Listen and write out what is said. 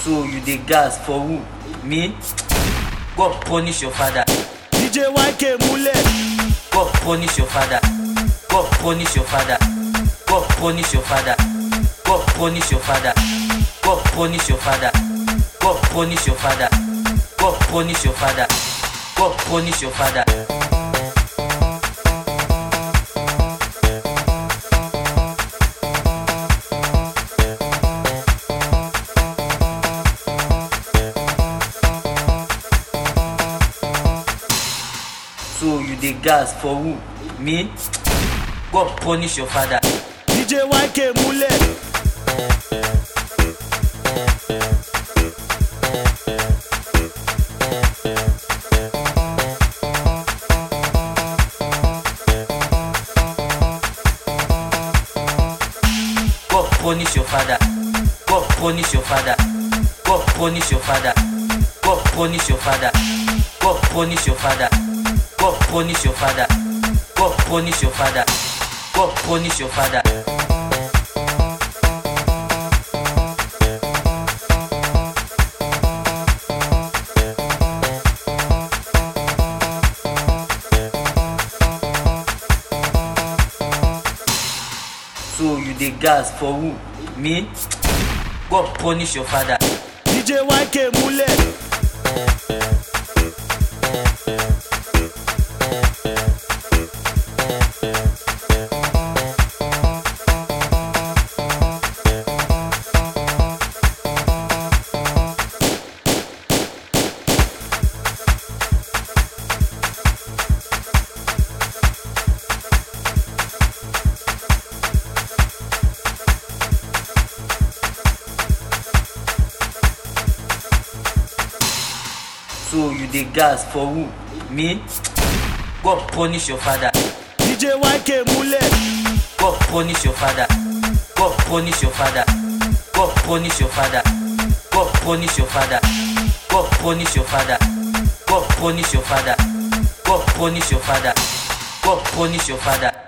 So you dey gas for who? Me? God punish your father. DJ YK Mule. God punish your father. God punish your father. God punish your father. God punish your father. God punish your father. God punish your father. God punish your father. God punish your father. So you dey gas for who? Me? God punish your father. DJ YK Mule. God punish your father. God punish your father. God punish your father. God punish your father. God punish your father. God punish your father. God punish your father. God punish your father. So you dey gas for who? Me? God punish your father. DJ YK Mule. So you dey gas for who? Me? God punish your father. DJ YK Mule. God punish your father. God punish your father. God punish your father. God punish your father. God punish your father. God punish your father. God punish your father. God punish your father.